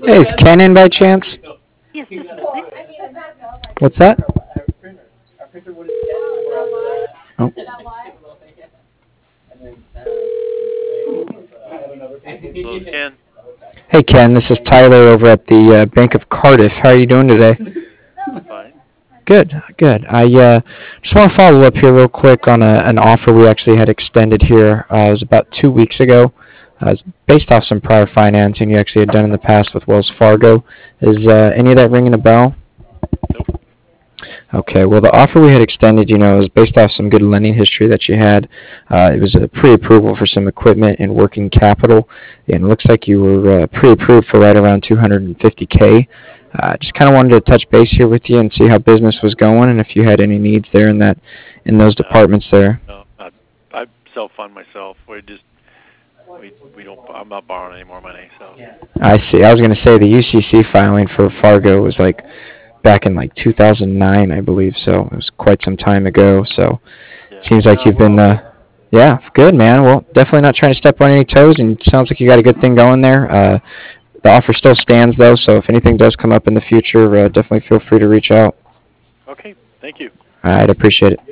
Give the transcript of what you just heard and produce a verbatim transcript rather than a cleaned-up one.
Hey, is Ken in by chance? Yes, this is Lucy. What's that? Oh. Hello, it's Ken. Hey, Ken, this is Tyler over at the uh, Bank of Cardiff. How are you doing today? Fine. Good, good. I uh, just want to follow up here real quick on a, an offer we actually had extended here. Uh, it was about two weeks ago. Uh, it's based off some prior financing you actually had done in the past with Wells Fargo. Is uh, any of that ringing a bell? Nope. Okay, well, the offer we had extended, you know, is based off some good lending history that you had. Uh, it was a pre-approval for some equipment and working capital, and it looks like you were uh, pre-approved for right around two hundred fifty K. Uh, just kind of wanted to touch base here with you and see how business was going, and if you had any needs there in that, in those No, departments there. no. I I self fund myself. We just we we don't. I'm not borrowing any more money. So I see. I was going to say the U C C filing for Fargo was like back in like two thousand nine, I believe. So it was quite some time ago. So it yeah. seems like No, you've we're been, okay. uh, yeah, good, man. Well, definitely not trying to step on any toes, and it sounds like you got a good thing going there. Uh, the offer still stands, though. So if anything does come up in the future, uh, definitely feel free to reach out. Okay. Thank you. I'd appreciate it.